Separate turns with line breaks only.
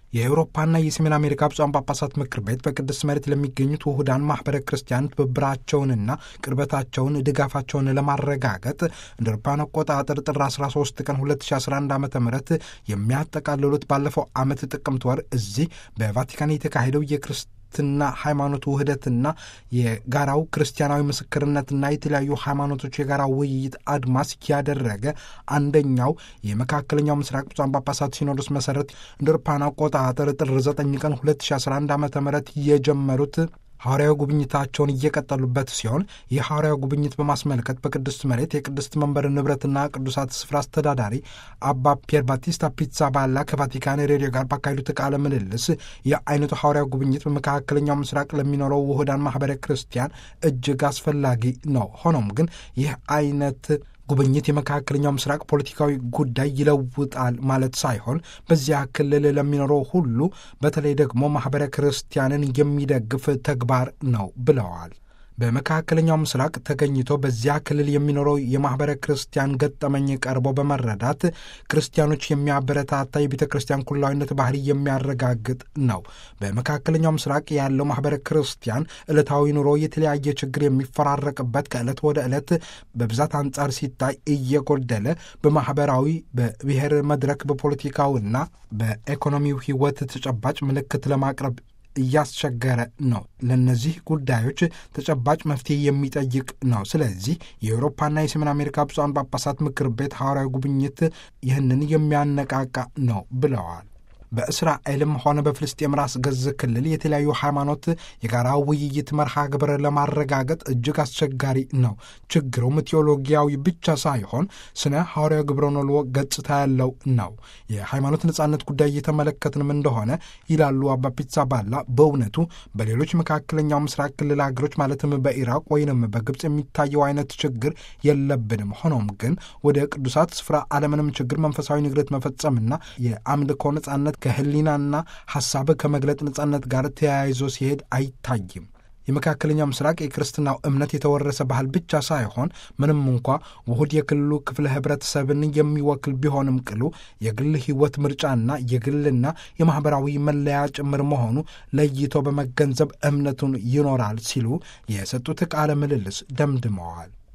የአውሮፓና የሰሜን አሜሪካ ብፁዓን ጳጳሳት ምክር ቤት በቅድስት መሬት ለሚገኙት ውሁዳን ማኅበረ ክርስቲያን ትብብራቸውንና ቅርበታቸውን ድጋፋቸውን ለማረጋገጥ እንደ አውሮፓውያን አቆጣጠር ጥር 13 ቀን 2011 ዓ.ም የሚያጠቃልሉት ባለፈው ዓመት ጥቅምት ወር እዚህ በቫቲካን የተካሄደው የክርስትና ሃይማኖት ውህደትና የጋራው ክርስቲያናዊ ምስክርነትና የተለያዩ ሃይማኖቶች የጋራ ውይይት አድማስ ያደረገ አንደኛው የመካከለኛው ምስራቅ ብፁዓን ጳጳሳት ሲኖዶስ መሰረት እንደ አውሮፓውያን አቆጣጠር ጥር 9 ቀን 2011 ዓ.ም የጀመሩት ሐዋርያዊ ጉብኝታቸውን እየቀጠሉበት ሲሆን የሐዋርያዊ ጉብኝት በማስመልከት በቅድስት መሬት የቅድስት መንበር ንብረትና ቅዱሳት ስፍራ አስተዳዳሪ አባ ፒየር ባቲስታ ፒትዛባላ ከቫቲካን ሬዲዮ ጋር ባካሄዱት ቃለ ምልልስ የአይነቱ ሐዋርያዊ ጉብኝት በመካከለኛው ምስራቅ ለሚኖረው ውሁዳን ማኅበረ ክርስቲያን እጅግ አስፈላጊ ነው። ሆኖም ግን ይህ አይነት ጉብኝት የመካከለኛው ምስራቅ ፖለቲካዊ ጉዳይ ይለውጣል ማለት ሳይሆን በዚያ ክልል ለሚኖረው ሁሉ በተለይ ደግሞ ማኅበረ ክርስቲያንን የሚደግፍ ተግባር ነው ብለዋል። በመካከለኛው ምስራቅ ተገኝቶ በዚያ ክልል የሚኖረው የማኅበረ ክርስቲያን ገጠመኝ ቀርቦ በመረዳት ክርስቲያኖች የሚያበረታታ የቤተ ክርስቲያን ኩላዊነት ባህሪ የሚያረጋግጥ ነው። በመካከለኛው ምስራቅ ያለው ማኅበረ ክርስቲያን ዕለታዊ ኑሮ የተለያየ ችግር የሚፈራረቅበት ከዕለት ወደ ዕለት በብዛት አንጻር ሲታይ እየጎደለ በማኅበራዊ በብሔር መድረክ በፖለቲካውና በኢኮኖሚው ሕይወት ተጨባጭ ምልክት ለማቅረብ እያስቸገረ ነው። ለእነዚህ ጉዳዮች ተጨባጭ መፍትሄ የሚጠይቅ ነው። ስለዚህ የአውሮፓና የሰሜን አሜሪካ ብፁዓን ጳጳሳት ምክር ቤት ሐዋርያዊ ጉብኝት ይህንን የሚያነቃቃ ነው ብለዋል። በእስራኤልም ሆነ በፍልስጤም ራስ ገዝ ክልል የተለያዩ ሃይማኖት የጋራ ውይይት መርሃ ግብር ለማረጋገጥ እጅግ አስቸጋሪ ነው። ችግሩም ቴዎሎጊያዊ ብቻ ሳይሆን ስነ ሐዋርያዊ ግብረ ኖልዎ ገጽታ ያለው ነው። የሃይማኖት ነጻነት ጉዳይ እየተመለከትንም እንደሆነ ይላሉ አባ ፒትዛባላ፣ በእውነቱ በሌሎች መካከለኛው ምስራቅ ክልል አገሮች ማለትም በኢራቅ ወይንም በግብፅ የሚታየው አይነት ችግር የለብንም። ሆኖም ግን ወደ ቅዱሳት ስፍራ አለምንም ችግር መንፈሳዊ ንግረት መፈጸምና የአምልኮ ነጻነት ከህሊናና ሐሳብ ከመግለጥ ነጻነት ጋር ተያይዞ ሲሄድ አይታይም። የመካከለኛው ምስራቅ የክርስትናው እምነት የተወረሰ ባህል ብቻ ሳይሆን ምንም እንኳ ውሁድ የክልሉ ክፍለ ህብረተሰብን የሚወክል ቢሆንም ቅሉ የግል ህይወት ምርጫና የግልና የማኅበራዊ መለያ ጭምር መሆኑ ለይቶ በመገንዘብ እምነቱን ይኖራል ሲሉ የሰጡት ቃለ ምልልስ ደምድመዋል።